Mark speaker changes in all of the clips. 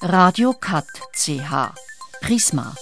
Speaker 1: Radio Cat CH Prisma.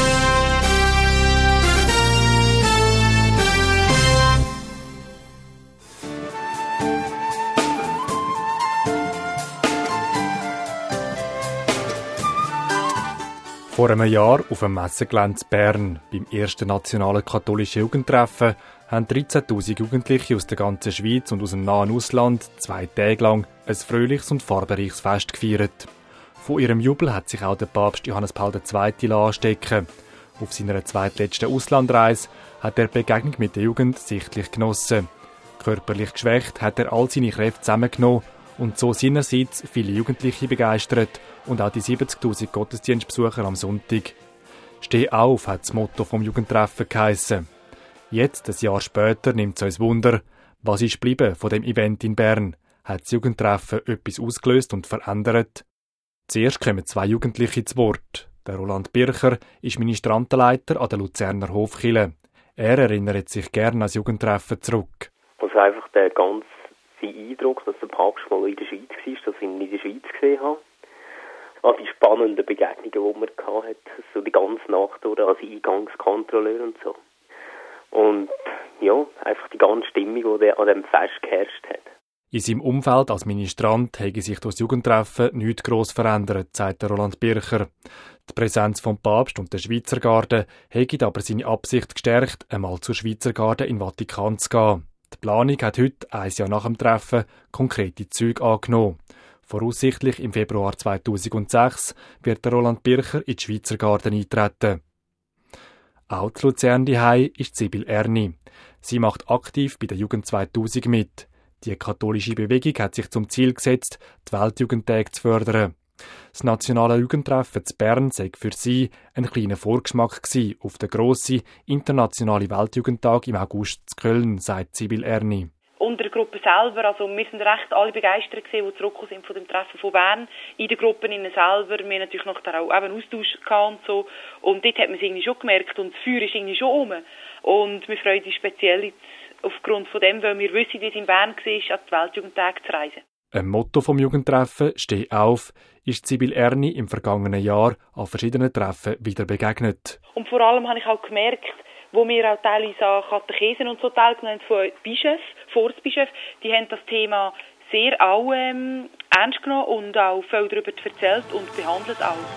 Speaker 2: Vor einem Jahr auf dem Messegelände Bern, beim ersten nationalen katholischen Jugendtreffen, haben 13'000 Jugendliche aus der ganzen Schweiz und aus dem nahen Ausland 2 Tage lang ein fröhliches und farbenreiches Fest gefeiert. Von ihrem Jubel hat sich auch der Papst Johannes Paul II. Anstecken. Auf seiner zweitletzten Auslandreise hat er die Begegnung mit der Jugend sichtlich genossen. Körperlich geschwächt hat er all seine Kräfte zusammengenommen und so seinerseits viele Jugendliche begeistert und auch die 70'000 Gottesdienstbesucher am Sonntag. «Steh auf» hat das Motto vom Jugendtreffen geheissen. Jetzt, ein Jahr später, nimmt es uns Wunder, was ist geblieben von dem Event in Bern? Hat das Jugendtreffen etwas ausgelöst und verändert? Zuerst kommen 2 Jugendliche zu Wort. Der Roland Bircher ist Ministrantenleiter an der Luzerner Hofkirche. Er erinnert sich gerne an das Jugendtreffen zurück.
Speaker 3: Also einfach der ganze Eindruck, dass der Papst mal in der Schweiz war, dass ich ihn in der Schweiz gesehen habe. An die spannenden Begegnungen, die man hatte, so die ganze Nacht durch, als Eingangskontrolleur und so. Und ja, einfach die ganze Stimmung, die an diesem Fest geherrscht hat.
Speaker 2: In seinem Umfeld als Ministrant habe sich durch das Jugendtreffen nichts gross verändert, sagt Roland Bircher. Die Präsenz vom Papst und der Schweizer Garde hat aber seine Absicht gestärkt, einmal zur Schweizer Garde in den Vatikan zu gehen. Die Planung hat heute, ein Jahr nach dem Treffen, konkrete Züge angenommen. Voraussichtlich im Februar 2006 wird der Roland Bircher in die Schweizer Garde eintreten. Auch zu Luzern daheim ist Sibyl Erni. Sie macht aktiv bei der Jugend 2000 mit. Die katholische Bewegung hat sich zum Ziel gesetzt, die Weltjugendtage zu fördern. Das nationale Jugendtreffen zu Bern sei für sie ein kleiner Vorgeschmack gewesen auf den grossen internationalen Weltjugendtag im August zu Köln, sagt Sibyl Erni.
Speaker 4: Unter der Gruppe selber, also wir sind recht alle begeistert gewesen, die zurückgekommen sind von dem Treffen von Bern. In den Gruppen innen selber, wir natürlich noch auch einen Austausch gehabt und so. Und dort hat man es irgendwie schon gemerkt und das Feuer ist irgendwie schon rum. Und wir freuen uns speziell jetzt aufgrund von dem, weil wir wissen, wie es in Bern war, an die Weltjugendtage zu reisen.
Speaker 2: Ein Motto vom Jugendtreffen «Steh auf» ist Sibyl Erni im vergangenen Jahr an verschiedenen Treffen wieder begegnet.
Speaker 4: Und vor allem habe ich auch gemerkt, wo wir auch teilweise an Katechesen und so teilgenommen haben von Bischöfen, Forstbischöfen, die haben das Thema sehr auch ernst genommen und auch viel darüber erzählt und behandelt auch.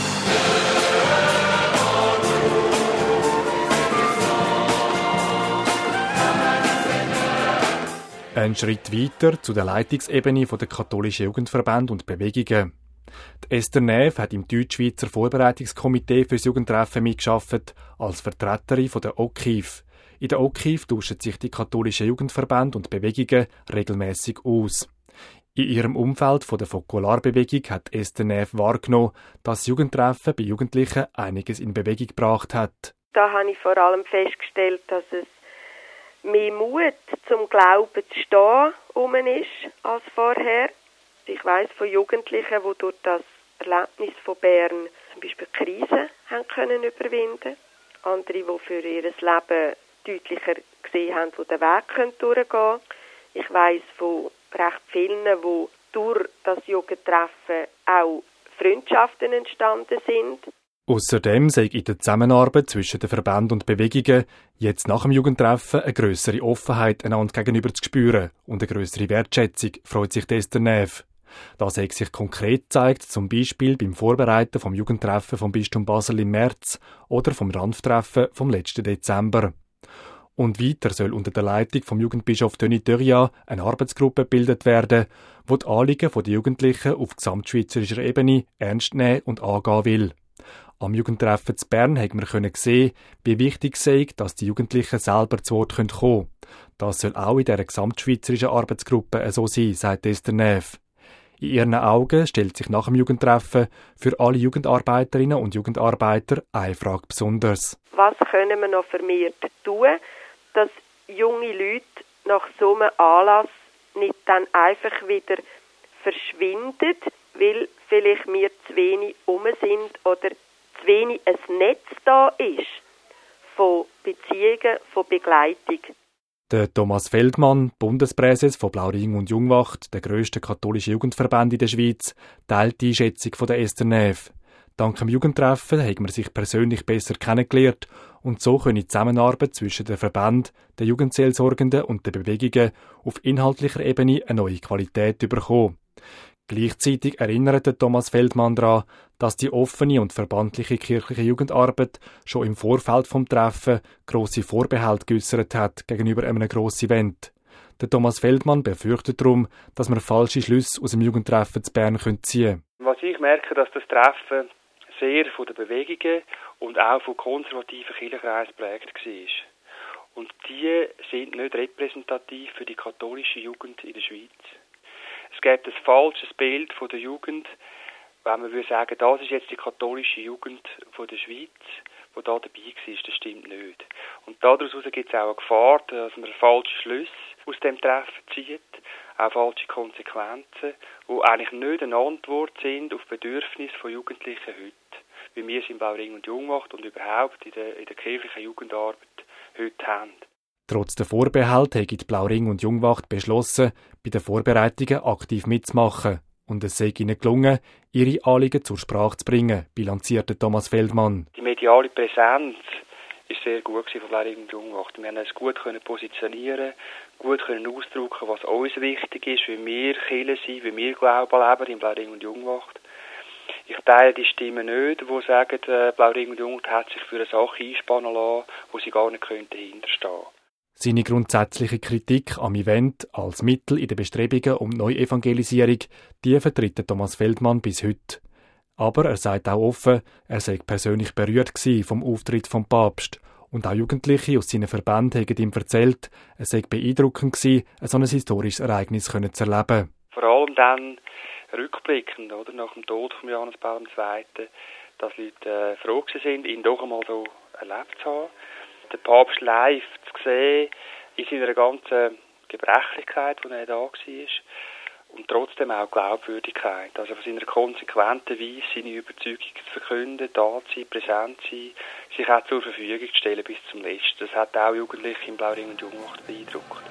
Speaker 2: Ein Schritt weiter zu der Leitungsebene der katholischen Jugendverbände und Bewegungen. Die Esther Näf hat im Deutschschweizer Vorbereitungskomitee für das Jugendtreffen mitgearbeitet, als Vertreterin der OKIF. In der OKIF tauschen sich die katholischen Jugendverbände und Bewegungen regelmäßig aus. In ihrem Umfeld von der Fokularbewegung hat Esther Näf wahrgenommen, dass das Jugendtreffen bei Jugendlichen einiges in Bewegung gebracht hat.
Speaker 5: Da habe ich vor allem festgestellt, dass es mehr Mut zum Glauben zu stehen rum ist als vorher. Ich weiss von Jugendlichen, die durch das Erlebnis von Bern zum Beispiel Krisen haben können überwinden. Andere, die für ihr Leben deutlicher gesehen haben, wo der Weg durchgehen können. Ich weiss von recht vielen, die durch das Jugendtreffen auch Freundschaften entstanden sind.
Speaker 2: Außerdem sei in der Zusammenarbeit zwischen den Verbänden und Bewegungen jetzt nach dem Jugendtreffen eine grössere Offenheit einander gegenüber zu spüren und eine grössere Wertschätzung, freut sich Esther Näf. Das hat sich konkret gezeigt, zum Beispiel beim Vorbereiten vom Jugendtreffen vom Bistum Basel im März oder vom Ranftreffen vom letzten Dezember. Und weiter soll unter der Leitung vom Jugendbischof Denis Dörria eine Arbeitsgruppe gebildet werden, die die Anliegen der Jugendlichen auf gesamtschweizerischer Ebene ernst nehmen und angehen will. Am Jugendtreffen zu Bern haben wir sehen, wie wichtig es ist, dass die Jugendlichen selber zu Wort kommen können. Das soll auch in dieser gesamtschweizerischen Arbeitsgruppe so sein, sagt Esther Näf. In ihren Augen stellt sich nach dem Jugendtreffen für alle Jugendarbeiterinnen und Jugendarbeiter eine Frage besonders.
Speaker 5: Was können wir noch vermehrt tun, dass junge Leute nach so einem Anlass nicht dann einfach wieder verschwinden, weil vielleicht wir zu wenig sind oder zu wenig ein Netz da ist von Beziehungen, von Begleitung.
Speaker 2: Der Thomas Feldmann, Bundespräses von Blauring und Jungwacht, der grösste katholische Jugendverband in der Schweiz, teilt die Einschätzung von der Esther Neff. Dank dem Jugendtreffen hat man sich persönlich besser kennengelernt und so könne die Zusammenarbeit zwischen den Verbänden, den Jugendseelsorgenden und den Bewegungen auf inhaltlicher Ebene eine neue Qualität bekommen. Gleichzeitig erinnert Thomas Feldmann daran, dass die offene und verbandliche kirchliche Jugendarbeit schon im Vorfeld vom Treffen grosse Vorbehalte geäussert hat gegenüber einem grossen Event. Der Thomas Feldmann befürchtet darum, dass man falsche Schlüsse aus dem Jugendtreffen zu Bern ziehen können.
Speaker 6: Was ich merke, dass das Treffen sehr von den Bewegungen und auch von konservativen Kirchenkreisen geprägt war. Und die sind nicht repräsentativ für die katholische Jugend in der Schweiz. Es gibt ein falsches Bild von der Jugend, wenn man würde sagen, das ist jetzt die katholische Jugend von der Schweiz, die da dabei war. Das stimmt nicht. Und daraus gibt es auch eine Gefahr, dass man falsche Schlüsse aus dem Treffen zieht, auch falsche Konsequenzen, die eigentlich nicht eine Antwort sind auf Bedürfnisse von Jugendlichen heute, wie wir es in Blauring und Jungwacht und überhaupt in der kirchlichen Jugendarbeit heute haben.
Speaker 2: Trotz der Vorbehalte hat die Blauring und Jungwacht beschlossen, bei den Vorbereitungen aktiv mitzumachen. Und es sei ihnen gelungen, ihre Anliegen zur Sprache zu bringen, bilanzierte Thomas Feldmann.
Speaker 6: Die mediale Präsenz war sehr gut von Blauring und Jungwacht. Wir konnten uns gut positionieren, gut ausdrücken, was uns wichtig ist, wie wir Kirche sind, wie wir Glauben leben in Blauring und Jungwacht. Ich teile die Stimmen nicht, die sagen, Blauring und Jungwacht hat sich für eine Sache einspannen lassen, wo sie gar nicht dahinterstehen.
Speaker 2: Seine grundsätzliche Kritik am Event als Mittel in den Bestrebungen um Neuevangelisierung, die vertritt Thomas Feldmann bis heute. Aber er sagt auch offen, er sei persönlich berührt vom Auftritt vom Papst. Und auch Jugendliche aus seinen Verbänden haben ihm erzählt, es sei beeindruckend gewesen, ein solches historisches Ereignis zu erleben.
Speaker 6: Vor allem dann rückblickend, oder, nach dem Tod von Johannes Paul II., dass Leute froh sind, ihn doch einmal so erlebt zu haben. Den Papst live zu sehen, in seiner ganzen Gebrechlichkeit, wo er da war, und trotzdem auch Glaubwürdigkeit. Also von seiner konsequenten Weise seine Überzeugung zu verkünden, da zu sein, präsent zu sein, sich auch zur Verfügung zu stellen bis zum Letzten. Das hat auch Jugendliche in Blauring und Jungwacht beeindruckt.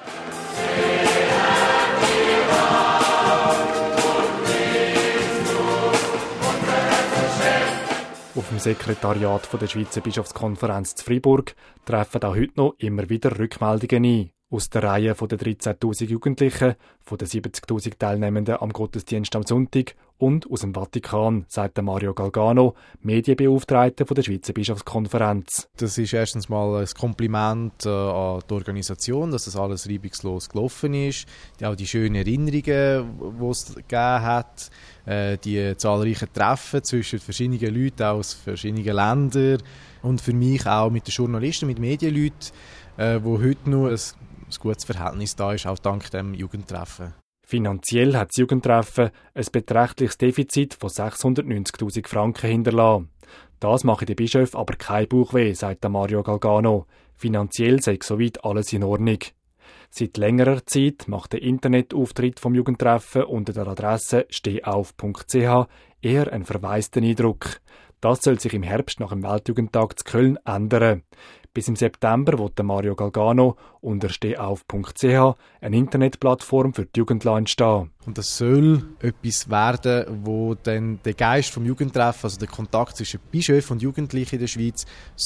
Speaker 2: Auf dem Sekretariat der Schweizer Bischofskonferenz zu Freiburg treffen auch heute noch immer wieder Rückmeldungen ein. Aus der Reihe der 13'000 Jugendlichen, von den 70'000 Teilnehmenden am Gottesdienst am Sonntag und aus dem Vatikan, sagt Mario Galgano, Medienbeauftragter der Schweizer Bischofskonferenz.
Speaker 7: Das ist erstens mal ein Kompliment an die Organisation, dass das alles reibungslos gelaufen ist. Auch die schönen Erinnerungen, die es gegeben hat, die zahlreichen Treffen zwischen verschiedenen Leuten aus verschiedenen Ländern und für mich auch mit den Journalisten, mit Medienleuten, wo heute noch ein gutes Verhältnis da ist, auch dank dem Jugendtreffen.
Speaker 2: Finanziell hat das Jugendtreffen ein beträchtliches Defizit von 690'000 Franken hinterlassen. Das mache den Bischöfen aber kein Bauchweh, sagt Mario Galgano. Finanziell sei soweit alles in Ordnung. Seit längerer Zeit macht der Internetauftritt vom Jugendtreffen unter der Adresse stehauf.ch eher einen verwaisten Eindruck. Das soll sich im Herbst nach dem Weltjugendtag zu Köln ändern. Bis im September will Mario Galgano unter stehauf.ch eine Internetplattform für die Jugend entstehen.
Speaker 7: Und das soll etwas werden, wo dann der Geist vom Jugendtreffen, also der Kontakt zwischen Bischöfen und Jugendlichen in der Schweiz,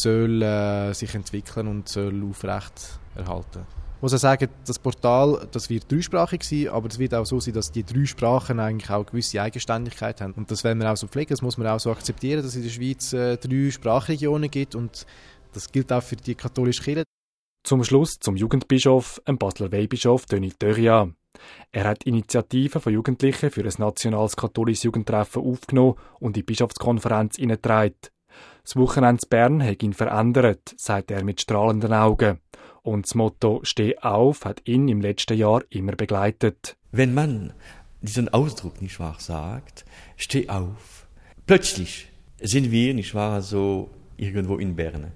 Speaker 7: soll sich entwickeln und soll aufrecht erhalten. Ich muss auch sagen, das Portal, das wird dreisprachig sein, aber es wird auch so sein, dass die 3 Sprachen eigentlich auch eine gewisse Eigenständigkeit haben. Und das werden wir auch so pflegen, das muss man auch so akzeptieren, dass es in der Schweiz 3 Sprachregionen gibt und das gilt auch für die katholische Kirche.
Speaker 2: Zum Schluss zum Jugendbischof, Basler Weihbischof Denis Dörria. Er hat Initiativen von Jugendlichen für ein nationales katholisches Jugendtreffen aufgenommen und in die Bischofskonferenz hineingetragen. Das Wochenende in Bern hat ihn verändert, sagt er mit strahlenden Augen. Und das Motto «Steh auf» hat ihn im letzten Jahr immer begleitet.
Speaker 8: Wenn man diesen Ausdruck, nicht wahr, sagt, «Steh auf», plötzlich sind wir, nicht wahr, so irgendwo in Bern.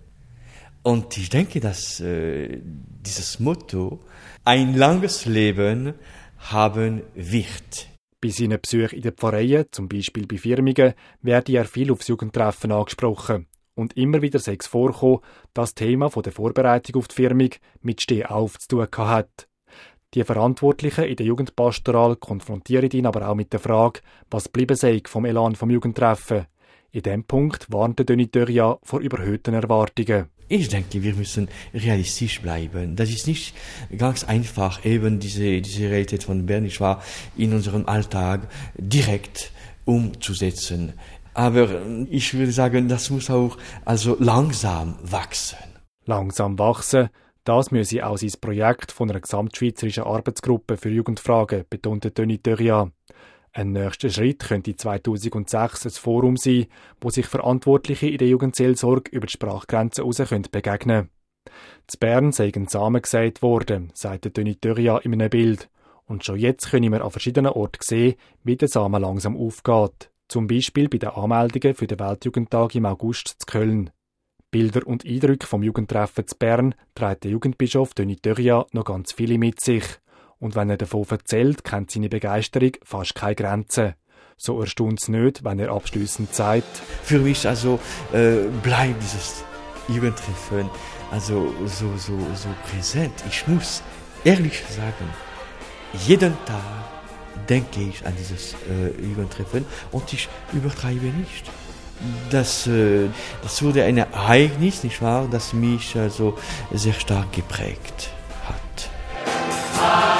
Speaker 8: Und ich denke, dass dieses Motto ein langes Leben haben wird.
Speaker 2: Bei seinen Besuchen in den Pfarreien, zum Beispiel bei Firmungen, werde er viel aufs Jugendtreffen angesprochen. und immer wieder sei es vorgekommen, dass das Thema der Vorbereitung auf die Firmung mit Steh auf zu tun hat. Die Verantwortlichen in der Jugendpastoral konfrontieren ihn aber auch mit der Frage, was geblieben sei vom Elan vom Jugendtreffen. In diesem Punkt warnte Denis Dörria vor überhöhten Erwartungen.
Speaker 8: Ich denke, wir müssen realistisch bleiben. Das ist nicht ganz einfach, eben diese Realität von Bern, nicht wahr, in unserem Alltag direkt umzusetzen. Aber ich würde sagen, das muss auch also langsam wachsen.
Speaker 2: Langsam wachsen, das müsse auch sein Projekt von einer gesamtschweizerischen Arbeitsgruppe für Jugendfragen, betonte Denis Dörria. Ein nächster Schritt könnte 2006 ein Forum sein, wo sich Verantwortliche in der Jugendseelsorge über die Sprachgrenzen hinaus begegnen können. Zu Bern sei ein Samen gesät worden, sagte Denis Dörria in einem Bild. Und schon jetzt können wir an verschiedenen Orten sehen, wie der Samen langsam aufgeht. Zum Beispiel bei den Anmeldungen für den Weltjugendtag im August zu Köln. Bilder und Eindrücke vom Jugendtreffen zu Bern trägt der Jugendbischof Denis Dörria noch ganz viele mit sich. Und wenn er davon erzählt, kennt seine Begeisterung fast keine Grenzen. So erstaunt es nicht, wenn er abschliessend sagt:
Speaker 8: Für mich also bleibt dieses Jugendtreffen also so präsent. Ich muss ehrlich sagen, jeden Tag denke ich an dieses Jugendtreffen und ich übertreibe nicht. Das wurde ein Ereignis, nicht wahr, das mich also sehr stark geprägt hat.